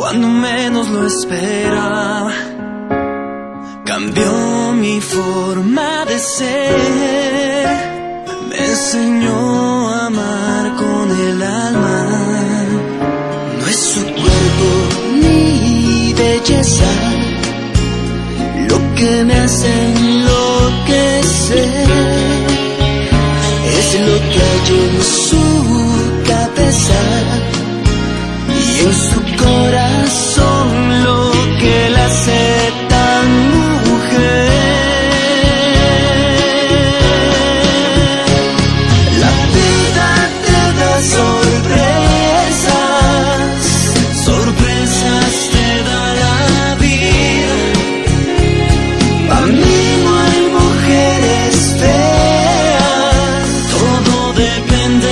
cuando menos lo esperaba. Cambió mi forma de ser, me enseñó a amar con el alma. No es su cuerpo ni belleza lo que me hace enloquecer, es lo que hay en su cabeza y en su corazón, lo que la hace tan mujer. La vida te da sorpresas, sorpresas te da la vida. A mí no hay mujeres feas, todo depende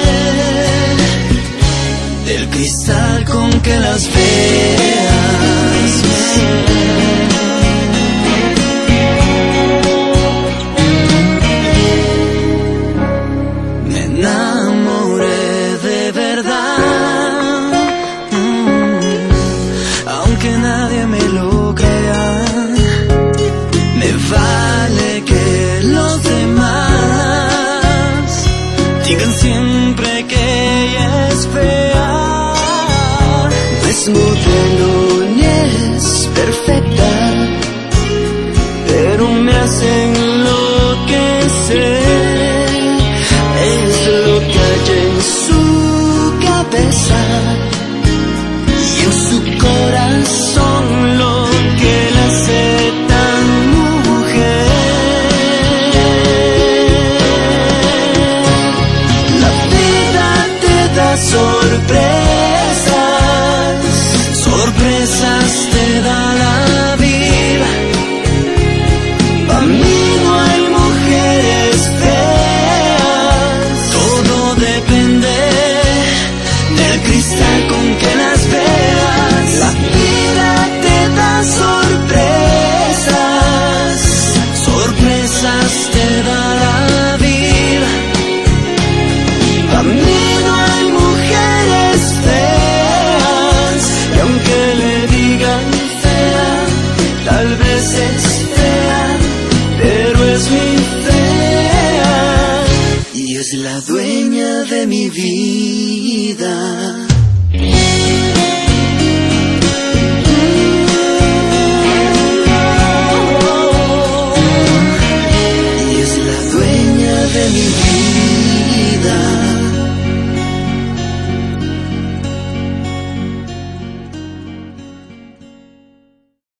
del cristal con que las veas. Me enamoré de verdad, aunque nadie me lo crea. Me vale que los demás digan siempre que ella es fea. No es modelo ni es perfecta, pero me hace enloquecer. Es lo que hay en su cabeza y en su corazón, lo que la hace tan mujer. La vida te da sorpresas, sorpresas te da la vida. A mí no hay mujeres feas, todo depende del cristal con que las veas. La vida te da sorpresas.